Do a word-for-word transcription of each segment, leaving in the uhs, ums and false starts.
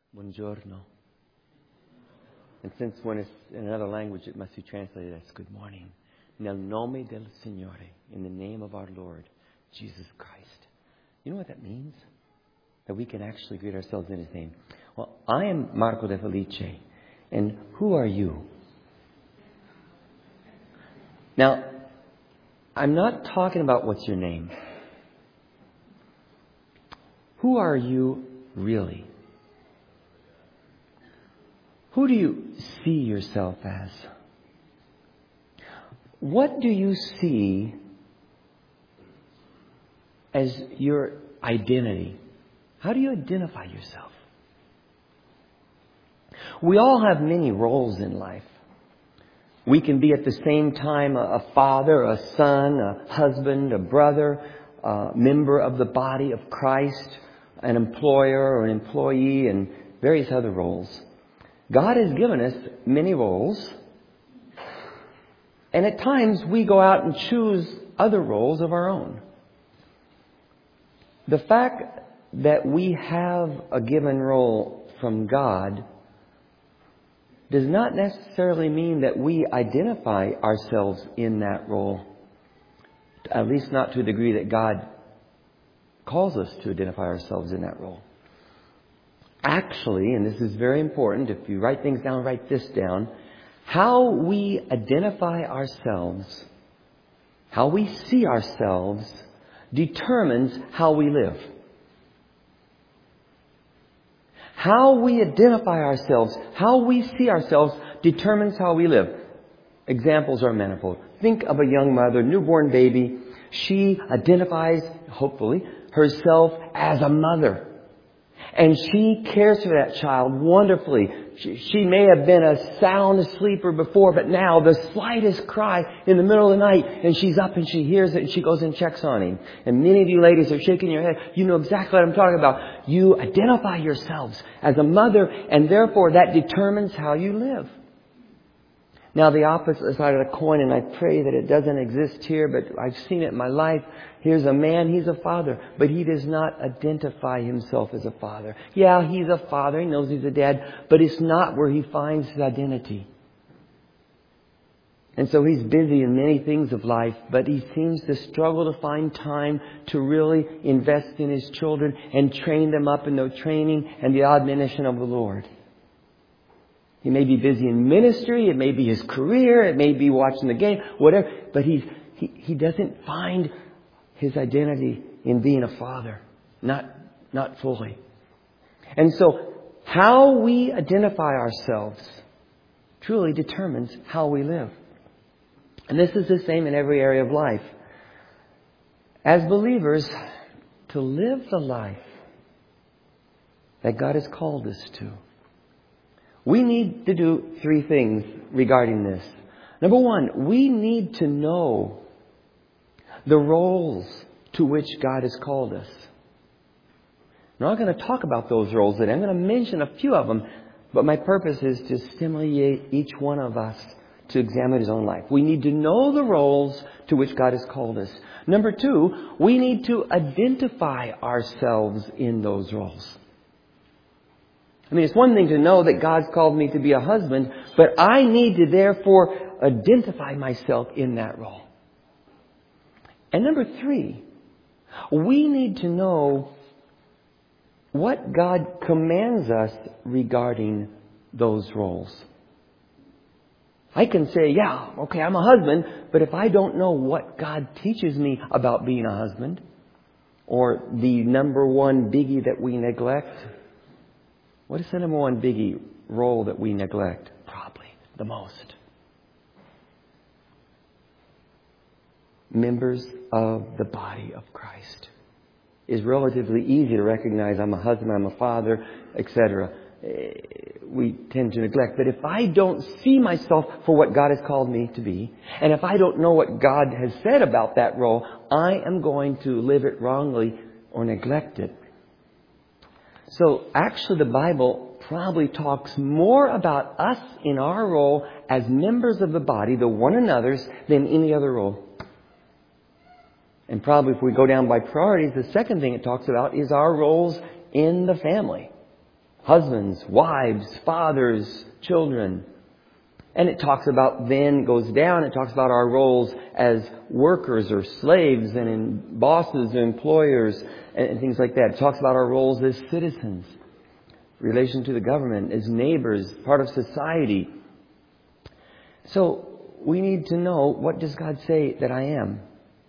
Buongiorno. And since when it's in another language, it must be translated as good morning. Nel nome del Signore, in the name of our Lord, Jesus Christ. You know what that means? That we can actually greet ourselves in His name. Well, I am Marco De Felice. And who are you? Now, I'm not talking about what's your name. Who are you really? Who do you see yourself as? What do you see as your identity? How do you identify yourself? We all have many roles in life. We can be at the same time a father, a son, a husband, a brother, a member of the body of Christ, an employer or an employee, and various other roles. God has given us many roles. And at times we go out and choose other roles of our own. The fact that we have a given role from God does not necessarily mean that we identify ourselves in that role. At least not to the degree that God calls us to identify ourselves in that role. Actually, and this is very important, if you write things down, write this down. How we identify ourselves, how we see ourselves, determines how we live. How we identify ourselves, how we see ourselves, determines how we live. Examples are manifold. Think of a young mother, newborn baby. She identifies, hopefully, herself as a mother. And she cares for that child wonderfully. She, she may have been a sound sleeper before, but now the slightest cry in the middle of the night, and she's up and she hears it and she goes and checks on him. And many of you ladies are shaking your head. You know exactly what I'm talking about. You identify yourselves as a mother, and therefore that determines how you live. Now the opposite side of the coin, and I pray that it doesn't exist here, but I've seen it in my life. Here's a man, he's a father, but he does not identify himself as a father. Yeah, he's a father, he knows he's a dad, but it's not where he finds his identity. And so he's busy in many things of life, but he seems to struggle to find time to really invest in his children and train them up in the training and the admonition of the Lord. He may be busy in ministry, it may be his career, it may be watching the game, whatever. But he's, he, he doesn't find his identity in being a father. Not, not fully. And so how we identify ourselves truly determines how we live. And this is the same in every area of life. As believers, to live the life that God has called us to, we need to do three things regarding this. Number one, we need to know the roles to which God has called us. I'm not going to talk about those roles today. I'm going to mention a few of them, but my purpose is to stimulate each one of us to examine his own life. We need to know the roles to which God has called us. Number two, we need to identify ourselves in those roles. I mean, it's one thing to know that God's called me to be a husband, but I need to therefore identify myself in that role. And number three, we need to know what God commands us regarding those roles. I can say, yeah, okay, I'm a husband, but if I don't know what God teaches me about being a husband, or the number one biggie that we neglect, what is the number one biggie role that we neglect? Probably the most. Members of the body of Christ. It's relatively easy to recognize I'm a husband, I'm a father, et cetera. We tend to neglect. But if I don't see myself for what God has called me to be, and if I don't know what God has said about that role, I am going to live it wrongly or neglect it. So actually the Bible probably talks more about us in our role as members of the body, the one another's, than any other role. And probably if we go down by priorities, the second thing it talks about is our roles in the family. husbands, wives, fathers, children. And it talks about, then goes down, it talks about our roles as workers or slaves and in bosses and employers and things like that. It talks about our roles as citizens, relation to the government, as neighbors, part of society. So we need to know, what does God say that I am?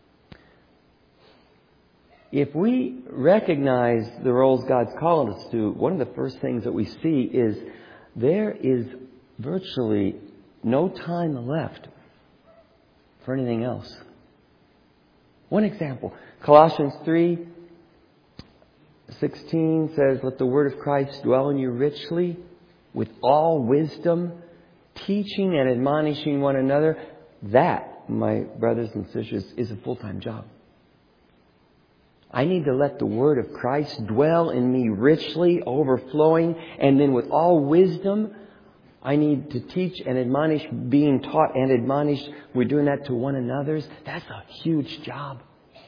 If we recognize the roles God's called us to, one of the first things that we see is there is virtually no time left for anything else. One example, Colossians three sixteen says, let the word of Christ dwell in you richly with all wisdom, teaching and admonishing one another. That, my brothers and sisters, is a full-time job. I need to let the word of Christ dwell in me richly, overflowing, and then with all wisdom, I need to teach and admonish, being taught and admonished. We're doing that to one another. That's a huge job.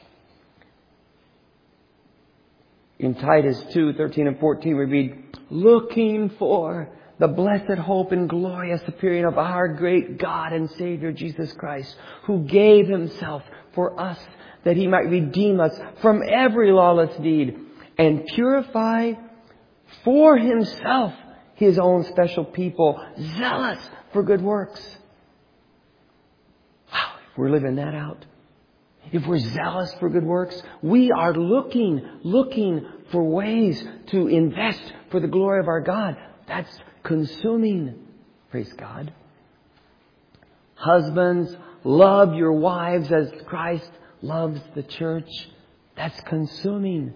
In Titus two, thirteen and fourteen, we read, looking for the blessed hope and glorious appearing of our great God and Savior Jesus Christ, who gave Himself for us, that He might redeem us from every lawless deed and purify for Himself His own special people, zealous for good works. Wow, if we're living that out, if we're zealous for good works, we are looking, looking for ways to invest for the glory of our God. That's consuming. Praise God. Husbands, love your wives as Christ loves the church. That's consuming.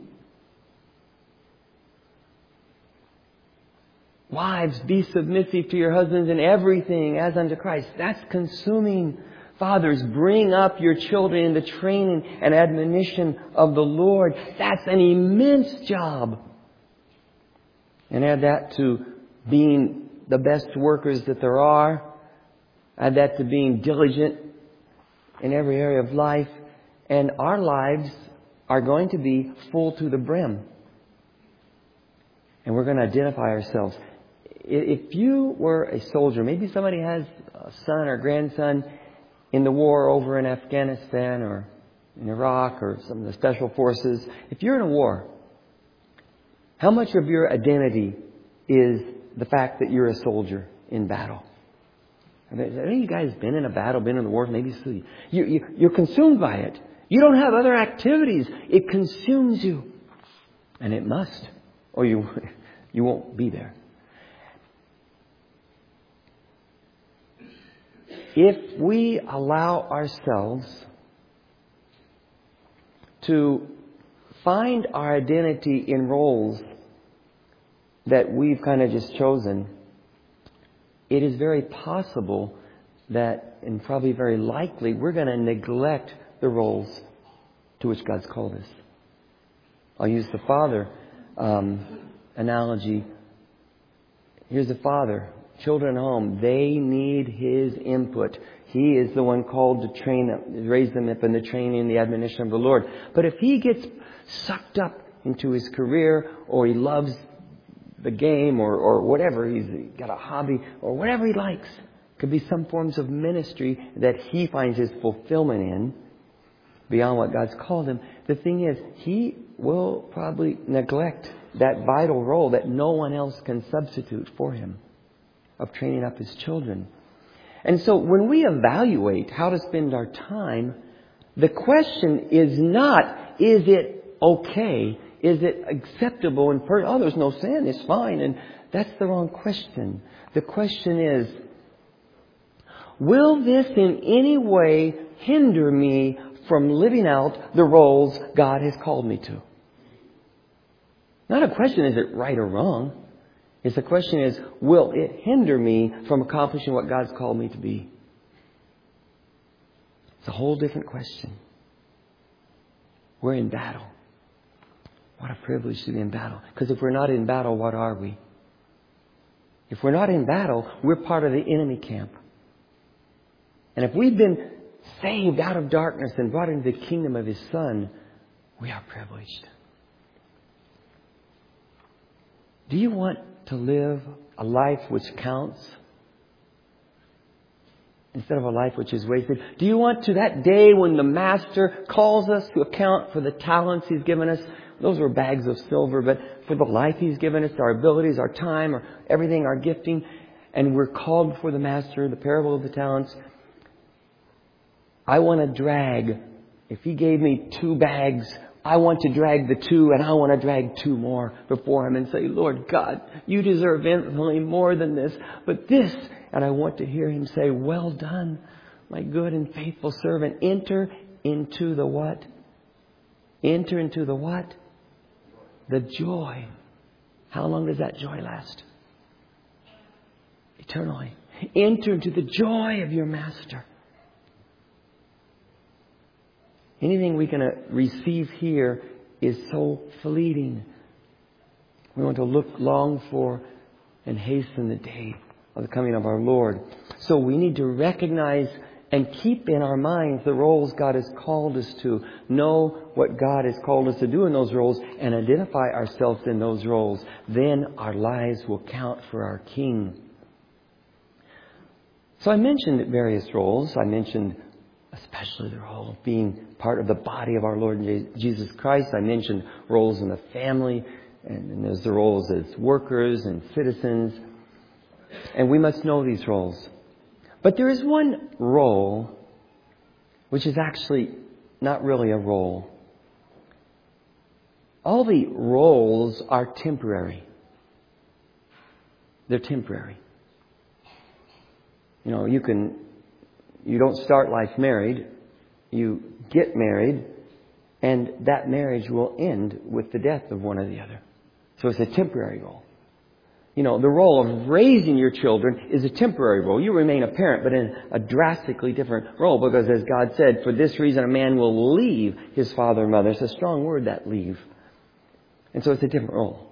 Wives, be submissive to your husbands in everything as unto Christ. That's consuming. Fathers, bring up your children in the training and admonition of the Lord. That's an immense job. And add that to being the best workers that there are. Add that to being diligent in every area of life. And our lives are going to be full to the brim. And we're going to identify ourselves. If you were a soldier, maybe somebody has a son or grandson in the war over in Afghanistan or in Iraq or some of the special forces. If you're in a war, how much of your identity is the fact that you're a soldier in battle? Have any of you guys been in a battle, been in the war? Maybe so. You, you, you're consumed by it. You don't have other activities. It consumes you. And it must. Or you, you won't be there. If we allow ourselves to find our identity in roles that we've kind of just chosen, it is very possible that, and probably very likely, we're going to neglect the roles to which God's called us. I'll use the father um, analogy. Here's the father. Children at home, they need his input. He is the one called to train them, raise them up in the training and the admonition of the Lord. But if he gets sucked up into his career, or he loves the game, or, or whatever, he's got a hobby, or whatever he likes, could be some forms of ministry that he finds his fulfillment in, beyond what God's called him. The thing is, he will probably neglect that vital role that no one else can substitute for him, of training up his children. And so when we evaluate how to spend our time, the question is not, is it okay? Is it acceptable? And per- oh, there's no sin, it's fine. And that's the wrong question. The question is, will this in any way hinder me from living out the roles God has called me to? Not a question, is it right or wrong? It's the question is, will it hinder me from accomplishing what God's called me to be? It's a whole different question. We're in battle. What a privilege to be in battle. Because if we're not in battle, what are we? If we're not in battle, we're part of the enemy camp. And if we've been saved out of darkness and brought into the kingdom of His Son, we are privileged. Do you want to live a life which counts instead of a life which is wasted? Do you want to that day when the Master calls us to account for the talents He's given us? Those were bags of silver, but for the life He's given us, our abilities, our time, our everything, our gifting, and we're called before the Master, the parable of the talents. I want to drag, if He gave me two bags, I want to drag the two, and I want to drag two more before Him and say, Lord God, You deserve infinitely more than this, but this, and I want to hear Him say, well done, my good and faithful servant. Enter into the what? Enter into the what? The joy. How long does that joy last? Eternally. Enter into the joy of your Master. Anything we can receive here is so fleeting. We want to look, long for, and hasten the day of the coming of our Lord. So we need to recognize and keep in our minds the roles God has called us to. Know what God has called us to do in those roles and identify ourselves in those roles. Then our lives will count for our King. So I mentioned various roles. I mentioned especially the role of being part of the body of our Lord Jesus Christ. I mentioned roles in the family, and, and there's the roles as workers and citizens. And we must know these roles. But there is one role which is actually not really a role. All the roles are temporary. They're temporary. You know, you can You don't start life married. You get married, and that marriage will end with the death of one or the other. So it's a temporary role. You know, the role of raising your children is a temporary role. You remain a parent, but in a drastically different role, because as God said, for this reason a man will leave his father and mother. It's a strong word, that leave. And so it's a different role.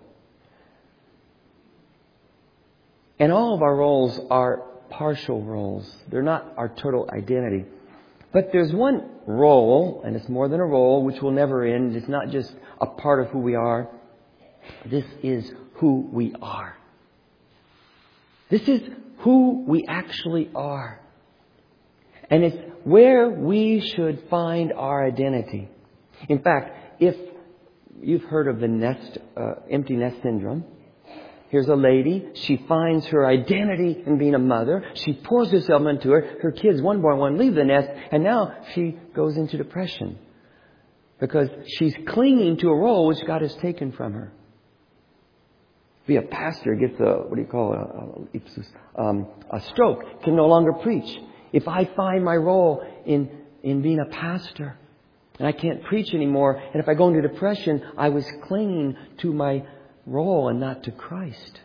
And all of our roles are partial roles. They're not our total identity. But there's one role, and it's more than a role, which will never end. It's not just a part of who we are. This is who we are. This is who we actually are. And it's where we should find our identity. In fact, if you've heard of the nest, uh, empty nest syndrome, here's a lady. She finds her identity in being a mother. She pours herself into it. Her kids, one by one, leave the nest. And now she goes into depression because she's clinging to a role which God has taken from her. Be a pastor, gets a, what do you call it, a, um, a stroke, can no longer preach. If I find my role in, in being a pastor and I can't preach anymore, and if I go into depression, I was clinging to my role and not to Christ.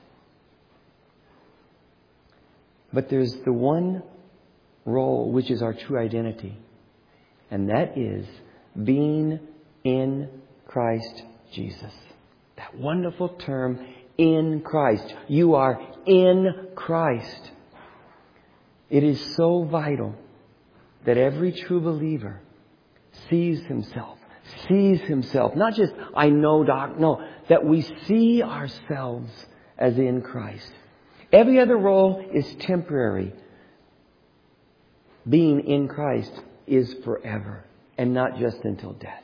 But there's the one role which is our true identity, and that is being in Christ Jesus. That wonderful term, in Christ. You are in Christ. It is so vital that every true believer sees himself, sees himself, not just I know, doc, no, that we see ourselves as in Christ. Every other role is temporary. Being in Christ is forever, and not just until death.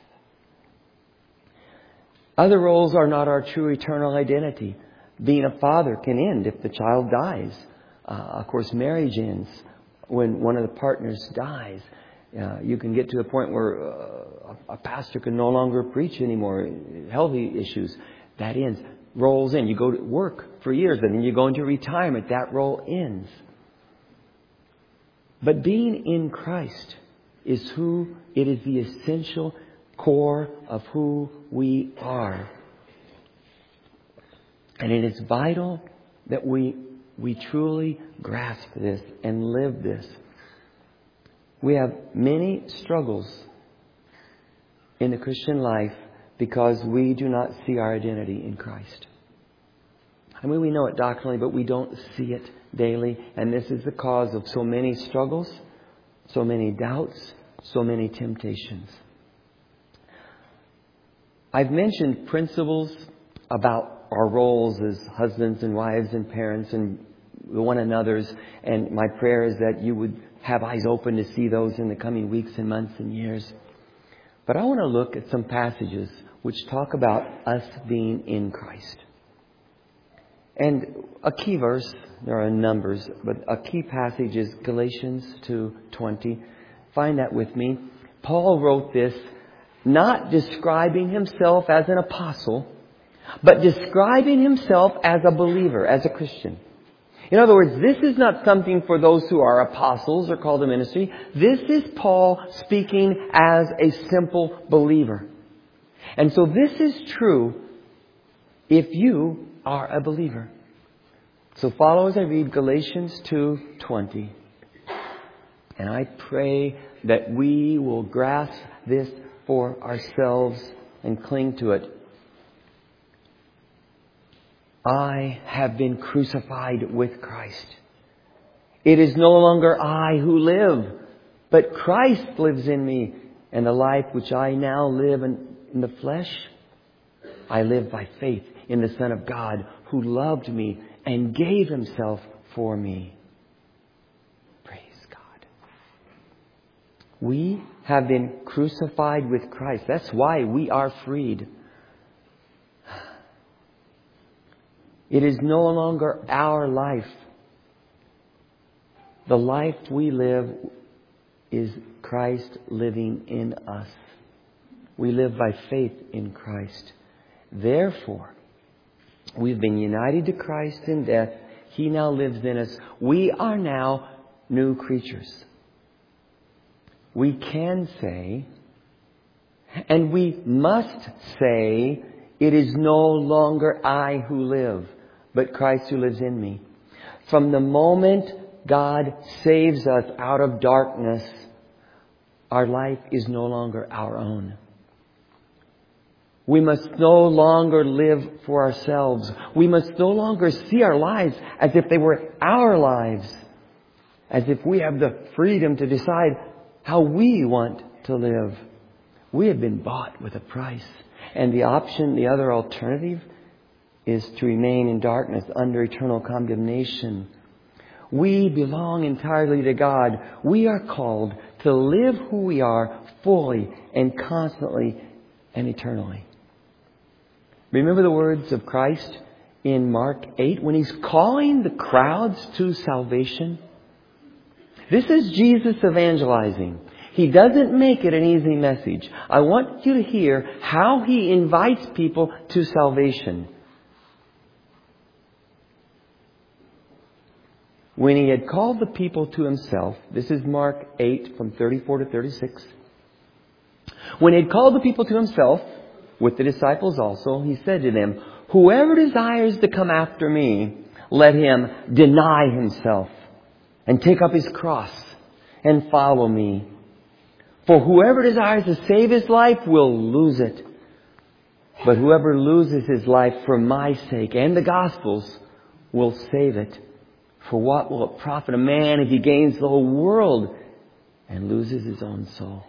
Other roles are not our true eternal identity. Being a father can end if the child dies. Uh, of course, marriage ends when one of the partners dies. Uh, you can get to a point where uh, a pastor can no longer preach anymore. Healthy issues. That ends. Roles in. You go to work for years, and then you go into retirement. That role ends. But being in Christ is who, it is the essential core of who we are. And it is vital that we we truly grasp this and live this. We have many struggles in the Christian life because we do not see our identity in Christ. I mean, we know it doctrinally, but we don't see it daily. And this is the cause of so many struggles, so many doubts, so many temptations. I've mentioned principles about our roles as husbands and wives and parents and one another's. And my prayer is that you would have eyes open to see those in the coming weeks and months and years. But I want to look at some passages which talk about us being in Christ. And a key verse, there are numbers, but a key passage is Galatians two twenty. Find that with me. Paul wrote this not describing himself as an apostle, but describing himself as a believer, as a Christian. In other words, this is not something for those who are apostles or called to ministry. This is Paul speaking as a simple believer. And so this is true if you are a believer. So follow as I read Galatians two twenty. And I pray that we will grasp this for ourselves and cling to it. I have been crucified with Christ. It is no longer I who live, but Christ lives in me. And the life which I now live in, in the flesh, I live by faith in the Son of God who loved me and gave Himself for me. Praise God. We have been crucified with Christ. That's why we are freed. It is no longer our life. The life we live is Christ living in us. We live by faith in Christ. Therefore, we've been united to Christ in death. He now lives in us. We are now new creatures. We can say, and we must say, it is no longer I who live, but Christ who lives in me. From the moment God saves us out of darkness, our life is no longer our own. We must no longer live for ourselves. We must no longer see our lives as if they were our lives, as if we have the freedom to decide how we want to live. We have been bought with a price. And the option, the other alternative, is to remain in darkness under eternal condemnation. We belong entirely to God. We are called to live who we are fully and constantly and eternally. Remember the words of Christ in Mark eight when He's calling the crowds to salvation? This is Jesus evangelizing. He doesn't make it an easy message. I want you to hear how He invites people to salvation. When He had called the people to Himself, this is Mark eight from thirty-four to thirty-six. When He had called the people to Himself, with the disciples also, He said to them, whoever desires to come after me, let him deny himself and take up his cross and follow me. For whoever desires to save his life will lose it. But whoever loses his life for my sake and the gospel's will save it. For what will it profit a man if he gains the whole world and loses his own soul?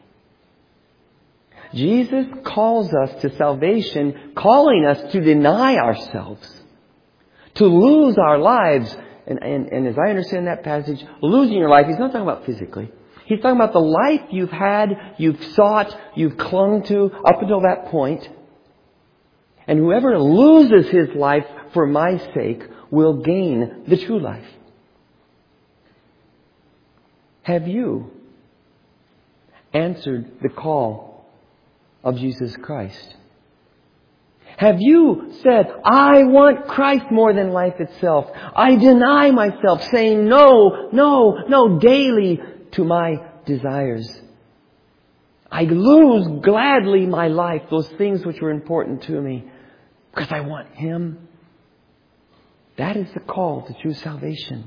Jesus calls us to salvation, calling us to deny ourselves, to lose our lives. And, and, and as I understand that passage, losing your life, He's not talking about physically. He's talking about the life you've had, you've sought, you've clung to up until that point. And whoever loses his life for my sake will gain the true life. Have you answered the call of Jesus Christ? Have you said, I want Christ more than life itself. I deny myself, saying no, no, no daily to my desires. I lose gladly my life, those things which were important to me, because I want Him. That is the call to true salvation.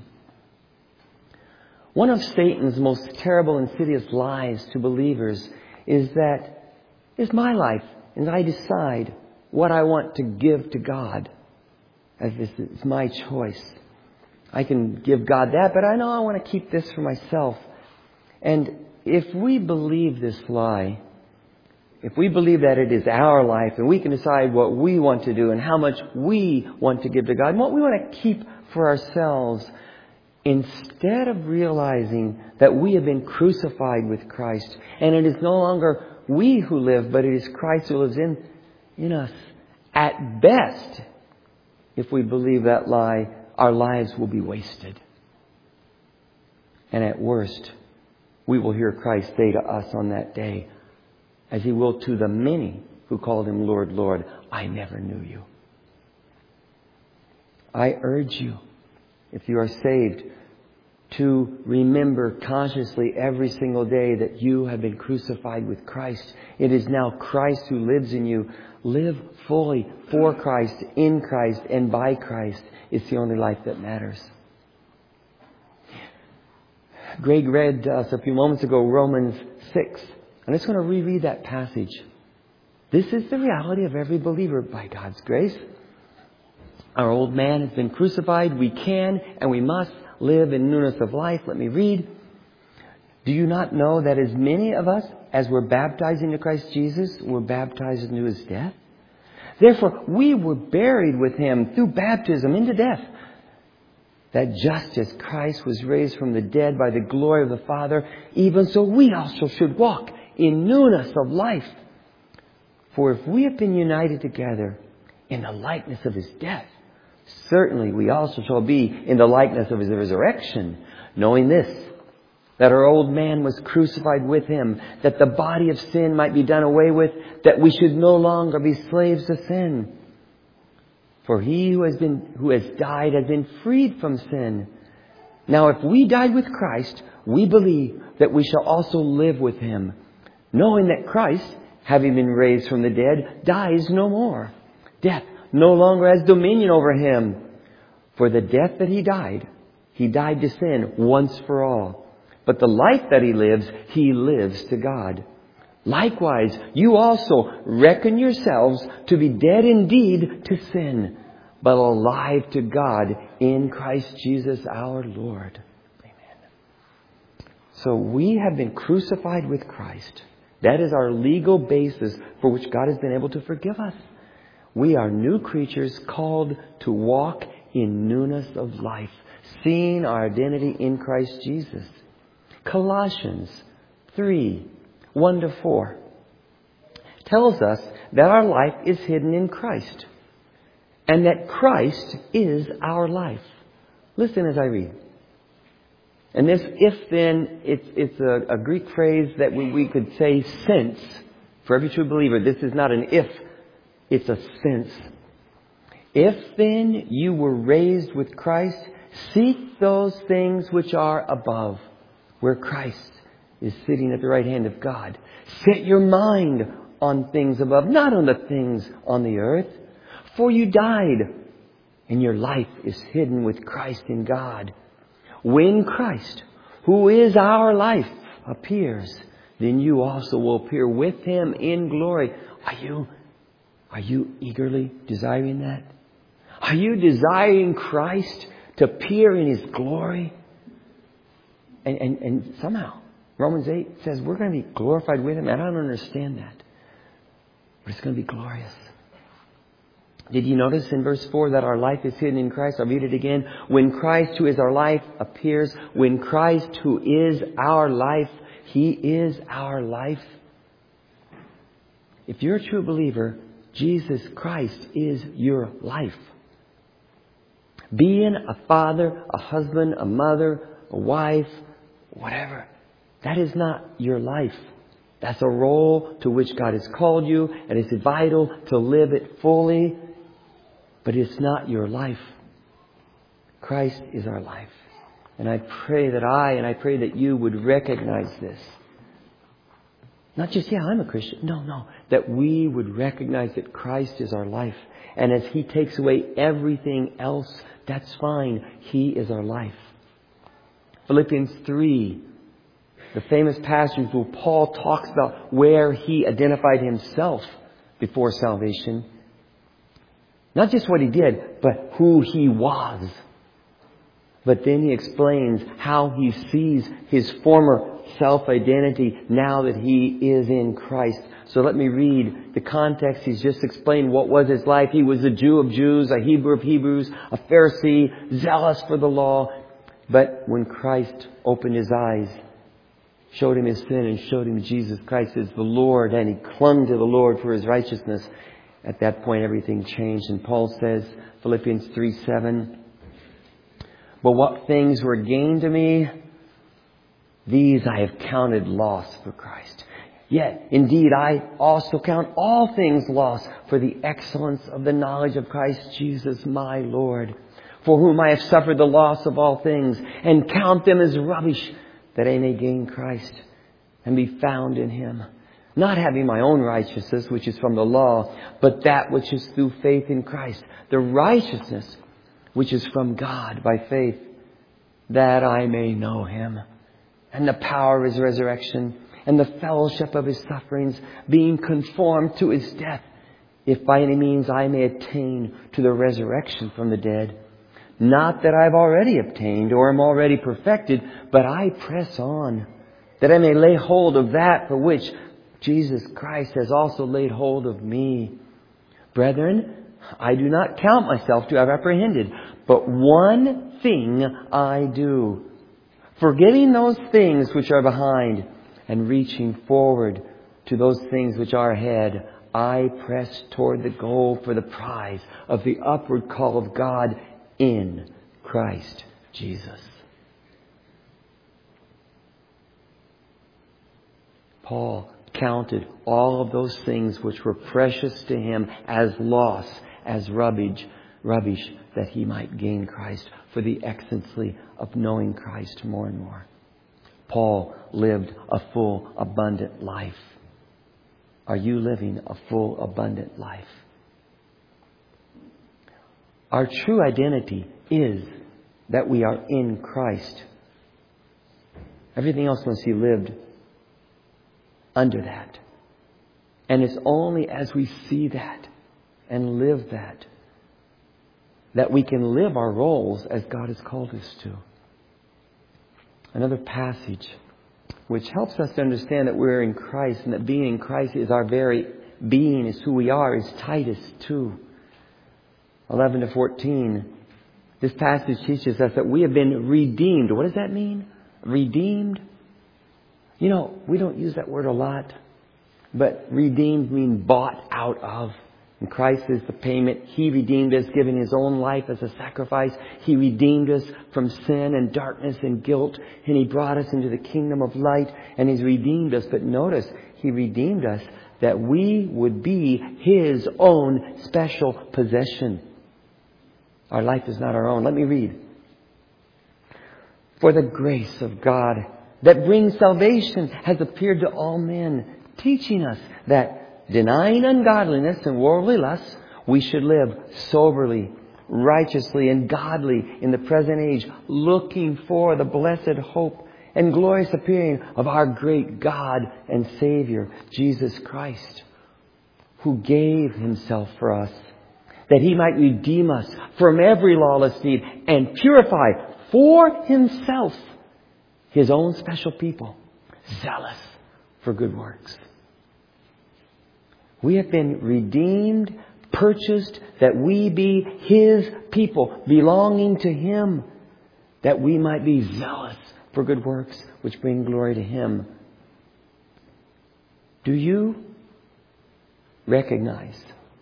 One of Satan's most terrible, insidious lies to believers is that it's my life, and I decide what I want to give to God, as this is my choice. I can give God that, but I know I want to keep this for myself. And if we believe this lie, if we believe that it is our life and we can decide what we want to do and how much we want to give to God and what we want to keep for ourselves, instead of realizing that we have been crucified with Christ and it is no longer we who live, but it is Christ who lives in, in us, at best, if we believe that lie, our lives will be wasted. And at worst, we will hear Christ say to us on that day, as He will to the many who called Him Lord, Lord, I never knew you. I urge you, if you are saved, to remember consciously every single day that you have been crucified with Christ. It is now Christ who lives in you. Live fully for Christ, in Christ, and by Christ. It's the only life that matters. Greg read to us a few moments ago Romans six. I'm just going to reread that passage. This is the reality of every believer by God's grace. Our old man has been crucified. We can and we must live in newness of life. Let me read. Do you not know that as many of us as were baptized into Christ Jesus were baptized into His death? Therefore, we were buried with Him through baptism into death, that just as Christ was raised from the dead by the glory of the Father, even so we also should walk in newness of life. For if we have been united together in the likeness of His death, certainly we also shall be in the likeness of His resurrection, knowing this, that our old man was crucified with Him, that the body of sin might be done away with, that we should no longer be slaves to sin. For he who has been, who has died has been freed from sin. Now if we died with Christ, we believe that we shall also live with Him, knowing that Christ, having been raised from the dead, dies no more. Death no longer has dominion over Him. For the death that He died, He died to sin once for all. But the life that He lives, He lives to God. Likewise, you also reckon yourselves to be dead indeed to sin, but alive to God in Christ Jesus our Lord. Amen. So we have been crucified with Christ. That is our legal basis for which God has been able to forgive us. We are new creatures called to walk in newness of life, seeing our identity in Christ Jesus. Colossians three, one to four tells us that our life is hidden in Christ and that Christ is our life. Listen as I read. And this if then, it's, it's a, a Greek phrase that we, we could say since. For every true believer, this is not an if, it's a since. If then you were raised with Christ, seek those things which are above, where Christ is sitting at the right hand of God. Set your mind on things above, not on the things on the earth. For you died, and your life is hidden with Christ in God. When Christ, who is our life, appears, then you also will appear with Him in glory. Are you, are you eagerly desiring that? Are you desiring Christ to appear in His glory? And, and, and somehow, Romans eight says we're going to be glorified with Him. And I don't understand that. But it's going to be glorious. Did you notice in verse four that our life is hidden in Christ? I'll read it again. When Christ, who is our life, appears. When Christ, who is our life, He is our life. If you're a true believer, Jesus Christ is your life. Being a father, a husband, a mother, a wife, whatever, that is not your life. That's a role to which God has called you, and it's vital to live it fully. But it's not your life. Christ is our life. And I pray that I and I pray that you would recognize this. Not just, yeah, I'm a Christian. No, no. That we would recognize that Christ is our life. And as He takes away everything else, that's fine. He is our life. Philippians three, the famous passage where Paul talks about where he identified himself before salvation. Not just what he did, but who he was. But then he explains how he sees his former self-identity now that he is in Christ. So let me read the context. He's just explained what was his life. He was a Jew of Jews, a Hebrew of Hebrews, a Pharisee, zealous for the law. But when Christ opened his eyes, showed him his sin and showed him Jesus Christ as the Lord, and he clung to the Lord for his righteousness, at that point everything changed. And Paul says, Philippians three seven, but what things were gained to me, these I have counted loss for Christ. Yet, indeed, I also count all things loss for the excellence of the knowledge of Christ Jesus my Lord, for whom I have suffered the loss of all things, and count them as rubbish, that I may gain Christ and be found in Him, not having my own righteousness, which is from the law, but that which is through faith in Christ, the righteousness which is from God by faith, that I may know Him, and the power of His resurrection, and the fellowship of His sufferings, being conformed to His death, if by any means I may attain to the resurrection from the dead. Not that I've already obtained or am already perfected, but I press on, that I may lay hold of that for which Jesus Christ has also laid hold of me. Brethren, I do not count myself to have apprehended, but one thing I do, forgetting those things which are behind, and reaching forward to those things which are ahead, I press toward the goal for the prize of the upward call of God in Christ Jesus. Paul counted all of those things which were precious to him as loss, as rubbish, rubbish, that he might gain Christ, for the excellency of knowing Christ more and more. Paul lived a full, abundant life. Are you living a full, abundant life? Our true identity is that we are in Christ. Everything else must be lived under that. And it's only as we see that and live that that we can live our roles as God has called us to. Another passage which helps us to understand that we're in Christ and that being in Christ is our very being, is who we are, is Titus two, eleven to fourteen. This passage teaches us that we have been redeemed. What does that mean? Redeemed? You know, we don't use that word a lot, but redeemed means bought out of. And Christ is the payment. He redeemed us, giving His own life as a sacrifice. He redeemed us from sin and darkness and guilt. And He brought us into the kingdom of light. And He's redeemed us. But notice, He redeemed us that we would be His own special possession. Our life is not our own. Let me read. For the grace of God that brings salvation has appeared to all men, teaching us that denying ungodliness and worldly lusts, we should live soberly, righteously, and godly in the present age, looking for the blessed hope and glorious appearing of our great God and Savior, Jesus Christ, who gave Himself for us, that He might redeem us from every lawless deed and purify for Himself His own special people, zealous for good works. We have been redeemed, purchased, that we be His people, belonging to Him, that we might be zealous for good works, which bring glory to Him. Do you recognize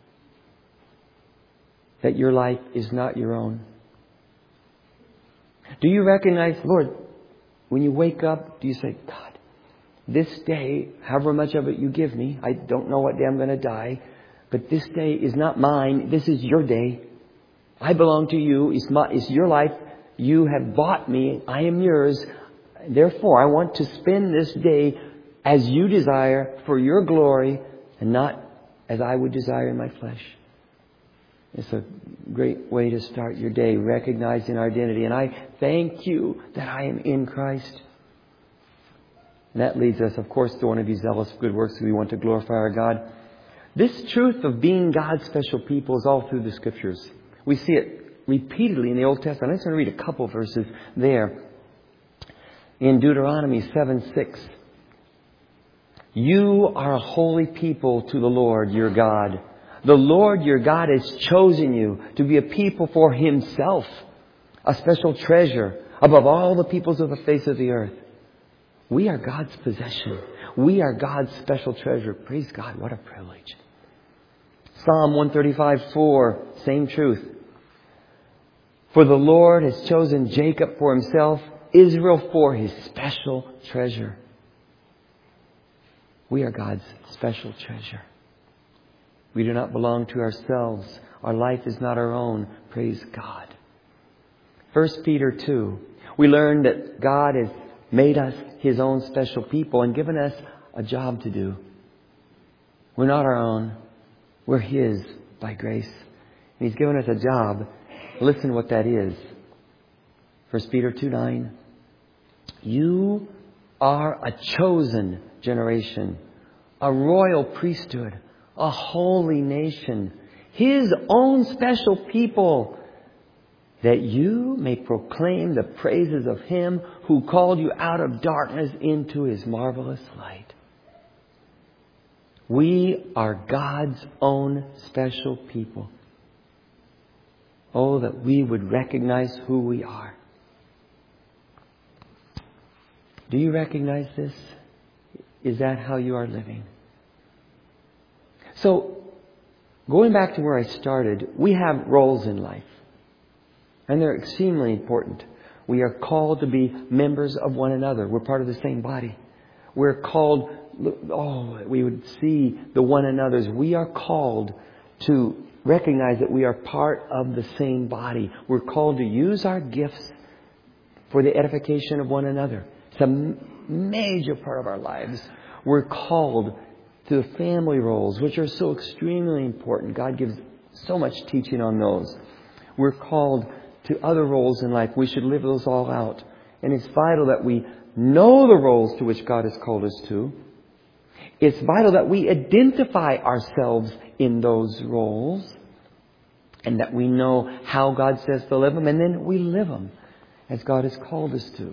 that your life is not your own? Do you recognize, Lord, when you wake up, do you say, God, this day, however much of it you give me, I don't know what day I'm going to die, but this day is not mine. This is your day. I belong to you. It's, my, it's your life. You have bought me. I am yours. Therefore, I want to spend this day as you desire for your glory and not as I would desire in my flesh. It's a great way to start your day, recognizing our identity. And I thank you that I am in Christ. And that leads us, of course, to one of these zealous good works. We want to glorify our God. This truth of being God's special people is all through the Scriptures. We see it repeatedly in the Old Testament. I'm just going to read a couple verses there. In Deuteronomy seven six. You are a holy people to the Lord your God. The Lord your God has chosen you to be a people for Himself, a special treasure above all the peoples of the face of the earth. We are God's possession. We are God's special treasure. Praise God, what a privilege. Psalm one thirty-five four, same truth. For the Lord has chosen Jacob for Himself, Israel for His special treasure. We are God's special treasure. We do not belong to ourselves. Our life is not our own. Praise God. First Peter two. We learn that God has made us His own special people and given us a job to do. We're not our own. We're His by grace. And He's given us a job. Listen what that is. First Peter two nine. You are a chosen generation, a royal priesthood, a holy nation, His own special people, that you may proclaim the praises of Him who called you out of darkness into His marvelous light. We are God's own special people. Oh, that we would recognize who we are. Do you recognize this? Is that how you are living? So, going back to where I started, we have roles in life. And they're extremely important. We are called to be members of one another. We're part of the same body. We're called, oh, we would see the one another's. We are called to recognize that we are part of the same body. We're called to use our gifts for the edification of one another. It's a major part of our lives. We're called to the family roles, which are so extremely important. God gives so much teaching on those. We're called to other roles in life. We should live those all out. And it's vital that we know the roles to which God has called us to. It's vital that we identify ourselves in those roles and that we know how God says to live them, and then we live them as God has called us to.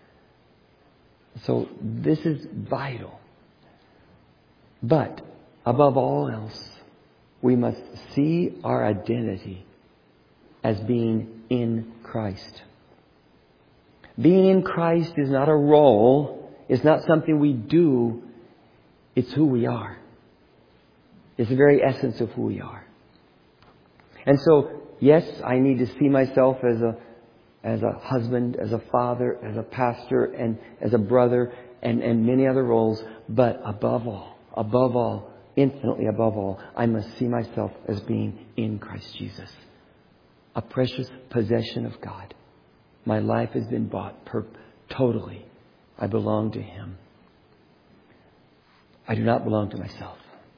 So this is vital. But above all else, we must see our identity as being in Christ. Being in Christ is not a role. It's not something we do. It's who we are. It's the very essence of who we are. And so, yes, I need to see myself as a as a husband, as a father, as a pastor, and as a brother, and, and many other roles. But above all, above all, infinitely above all, I must see myself as being in Christ Jesus. A precious possession of God. My life has been bought per- totally. I belong to Him. I do not belong to myself.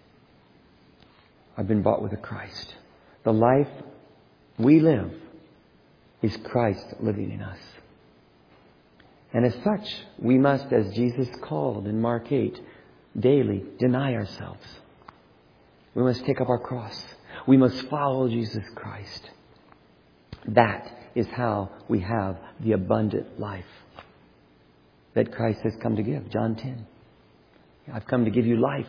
I've been bought with a Christ. The life we live is Christ living in us. And as such, we must, as Jesus called in Mark eight, daily deny ourselves. We must take up our cross. We must follow Jesus Christ. That is how we have the abundant life that Christ has come to give. John ten. I've come to give you life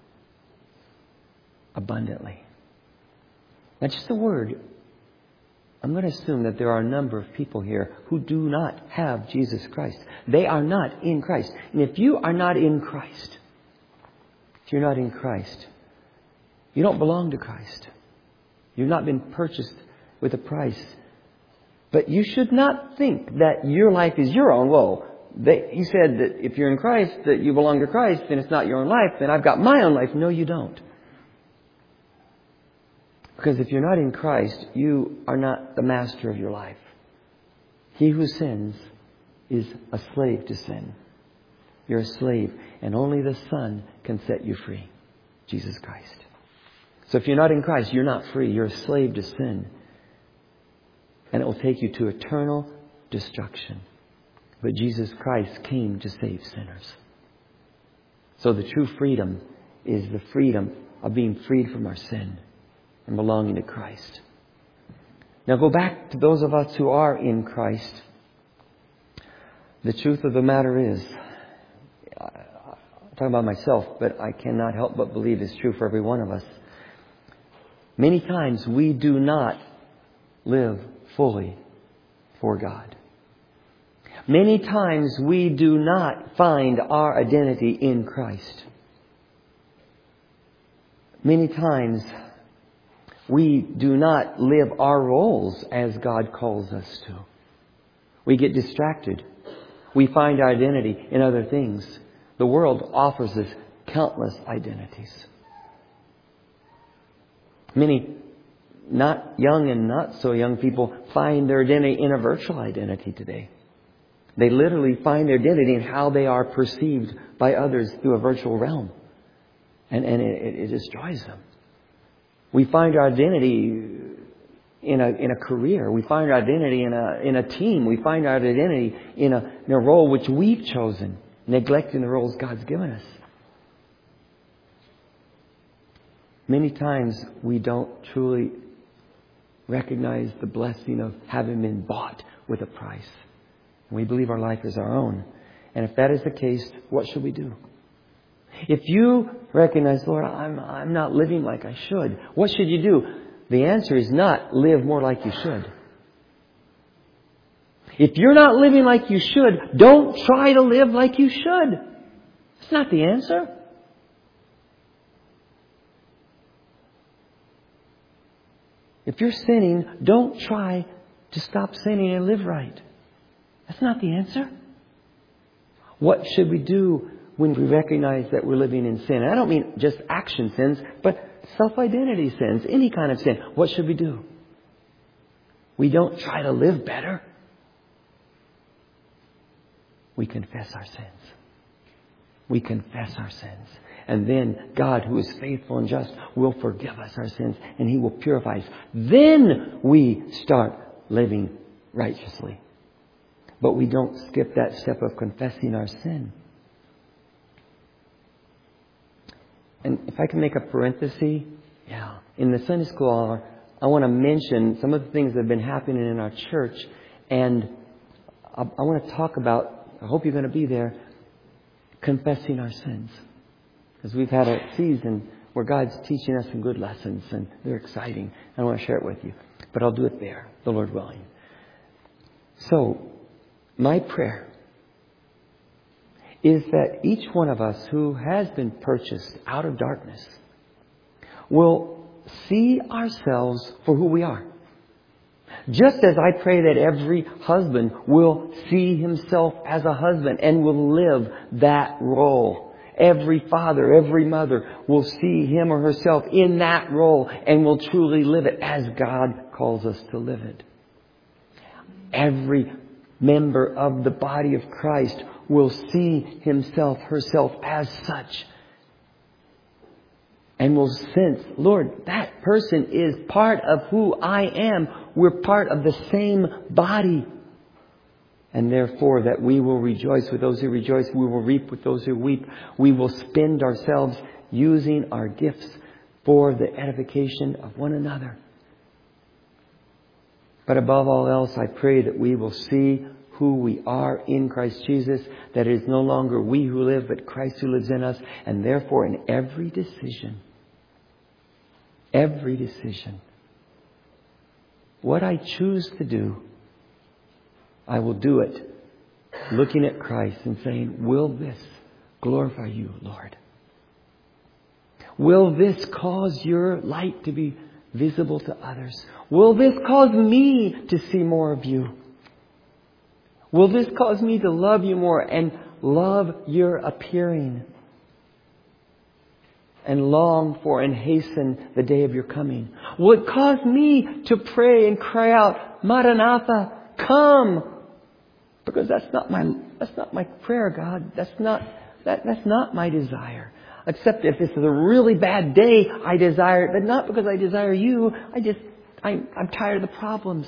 abundantly. Now, just a word. I'm going to assume that there are a number of people here who do not have Jesus Christ. They are not in Christ. And if you are not in Christ, if you're not in Christ, you don't belong to Christ. You've not been purchased with a price. But you should not think that your life is your own. Well, they, he said that if you're in Christ, that you belong to Christ, then it's not your own life. Then I've got my own life. No, you don't. Because if you're not in Christ, you are not the master of your life. He who sins is a slave to sin. You're a slave, and only the Son can set you free. Jesus Christ. So if you're not in Christ, you're not free. You're a slave to sin. And it will take you to eternal destruction. But Jesus Christ came to save sinners. So the true freedom is the freedom of being freed from our sin and belonging to Christ. Now go back to those of us who are in Christ. The truth of the matter is, talking about myself, but I cannot help but believe it's true for every one of us. Many times we do not live fully for God. Many times we do not find our identity in Christ. Many times we do not live our roles as God calls us to. We get distracted. We find our identity in other things. The world offers us countless identities. Many not young and not so young people find their identity in a virtual identity today. They literally find their identity in how they are perceived by others through a virtual realm. And, and it, it destroys them. We find our identity in a, in a career. We find our identity in a, in a team. We find our identity in a, in a role which we've chosen, neglecting the roles God's given us. Many times we don't truly recognize the blessing of having been bought with a price. We believe our life is our own. And if that is the case, what should we do? If you recognize, Lord, I'm, I'm not living like I should, what should you do? The answer is not live more like you should. If you're not living like you should, don't try to live like you should. It's not the answer. If you're sinning, don't try to stop sinning and live right. That's not the answer. What should we do when we recognize that we're living in sin? And I don't mean just action sins, but self-identity sins, any kind of sin. What should we do? We don't try to live better. We confess our sins. We confess our sins. And then God, who is faithful and just, will forgive us our sins and He will purify us. Then we start living righteously. But we don't skip that step of confessing our sin. And if I can make a parenthesis, yeah, in the Sunday school hour, I want to mention some of the things that have been happening in our church. And I, I want to talk about, I hope you're going to be there, confessing our sins. Because we've had a season where God's teaching us some good lessons and they're exciting. I want to share it with you. But I'll do it there, the Lord willing. So, my prayer is that each one of us who has been purchased out of darkness will see ourselves for who we are. Just as I pray that every husband will see himself as a husband and will live that role. Every father, every mother will see him or herself in that role and will truly live it as God calls us to live it. Every member of the body of Christ will see himself, herself as such. And will sense, Lord, that person is part of who I am. We're part of the same body. And therefore that we will rejoice with those who rejoice. We will reap with those who weep. We will spend ourselves using our gifts for the edification of one another. But above all else, I pray that we will see who we are in Christ Jesus. That it is no longer we who live, but Christ who lives in us. And therefore in every decision, every decision, what I choose to do, I will do it looking at Christ and saying, will this glorify you, Lord? Will this cause your light to be visible to others? Will this cause me to see more of you? Will this cause me to love you more and love your appearing? And long for and hasten the day of your coming? Will it cause me to pray and cry out, Maranatha, come? Because that's not my that's not my prayer, God. That's not that that's not my desire. Except if this is a really bad day, I desire it, but not because I desire you. I just I, I'm tired of the problems.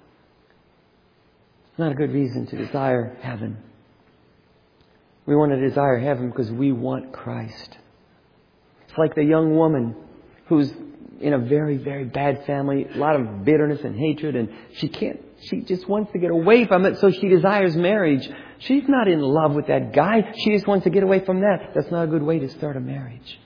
It's not a good reason to desire heaven. We want to desire heaven because we want Christ. It's like the young woman who's in a very, very bad family, a lot of bitterness and hatred, and she can't, she just wants to get away from it, so she desires marriage. She's not in love with that guy. She just wants to get away from that. That's not a good way to start a marriage.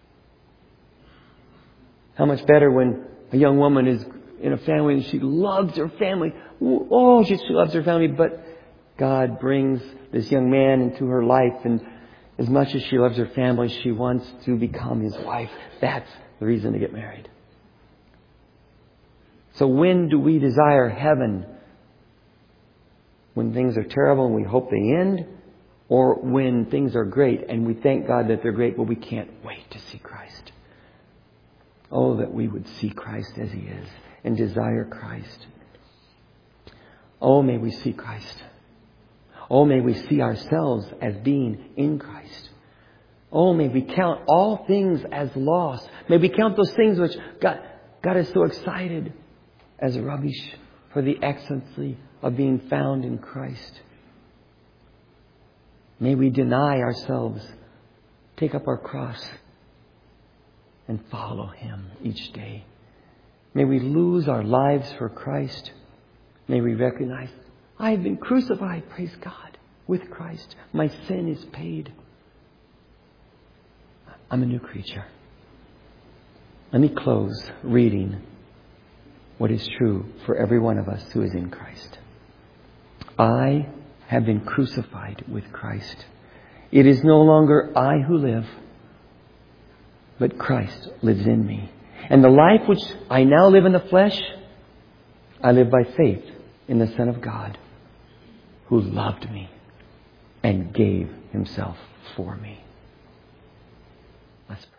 How much better when a young woman is in a family and she loves her family. Oh, she loves her family, but God brings this young man into her life, and as much as she loves her family, she wants to become his wife. That's the reason to get married. So when do we desire heaven? When things are terrible and we hope they end? Or when things are great and we thank God that they're great, but we can't wait to see Christ? Oh, that we would see Christ as He is and desire Christ. Oh, may we see Christ. Oh, may we see ourselves as being in Christ. Oh, may we count all things as loss. May we count those things which got, got us so excited as rubbish for the excellency of being found in Christ. May we deny ourselves, take up our cross, and follow Him each day. May we lose our lives for Christ. May we recognize, I have been crucified, praise God, with Christ. My sin is paid. I'm a new creature. Let me close reading what is true for every one of us who is in Christ. I have been crucified with Christ. It is no longer I who live, but Christ lives in me. And the life which I now live in the flesh, I live by faith in the Son of God, who loved me and gave Himself for me. Let's pray.